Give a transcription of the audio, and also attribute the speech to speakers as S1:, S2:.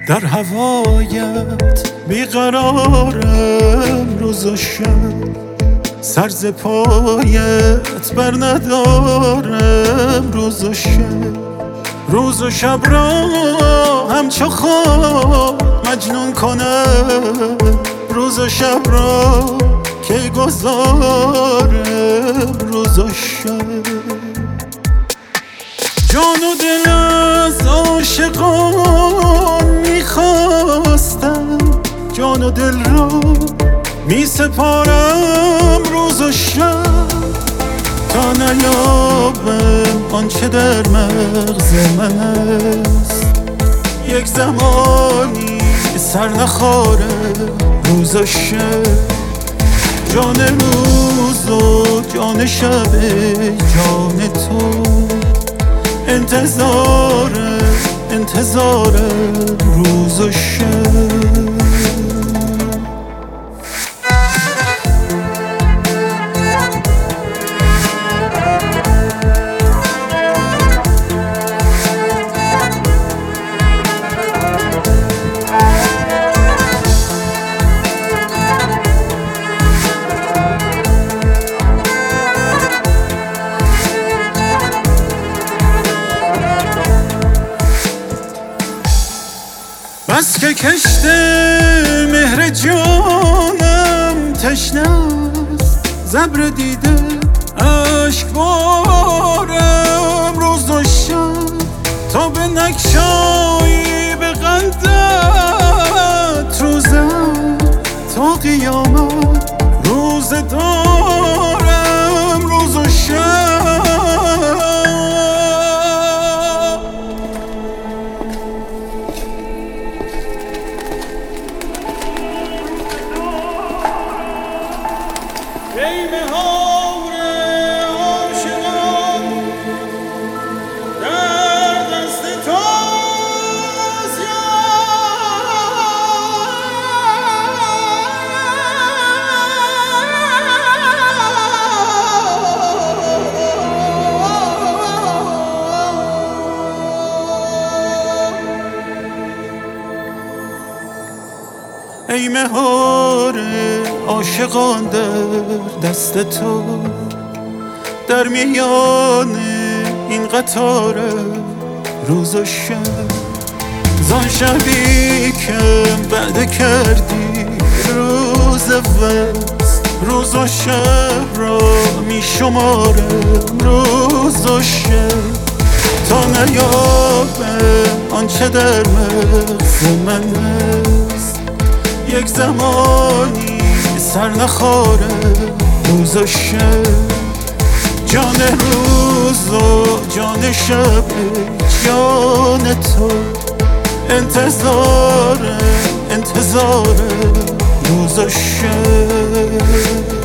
S1: در هوایت بیقرارم روز و شب، سر ز پایت بر ندارم روز و شب. روز و شب را همچو خواب مجنون کنم، روز و شب را کی گذارم روز و شب. جان و دل از عاشقان میخواستم، جان و دل را میسپارم روز و شب، تا نیابم آنچه در مغز من است. یک زمانی سر نخارم روز و شب، جان روز و جان شب جان تو. انتظارم روز و شب. بس که کشت مهر جانم تشنه است، ز ابر دیده اشکبارم روز و شب، تا به نگشایی به قندت روزم، تا قیامت روز دارم روز و شب. ای مهار عاشقان در دست توست ای مهار عاشقان در دست تو، در میان این قطار روز و شب، زان شبی که بعد کردی روز وصل، روز و شب را می شمارم روز و شب، تا نیابم آنچه در مغز من است. یک زمانی سر نخارم روز و شب، جان روز و جان شب جان تو. انتظارم روز و شب.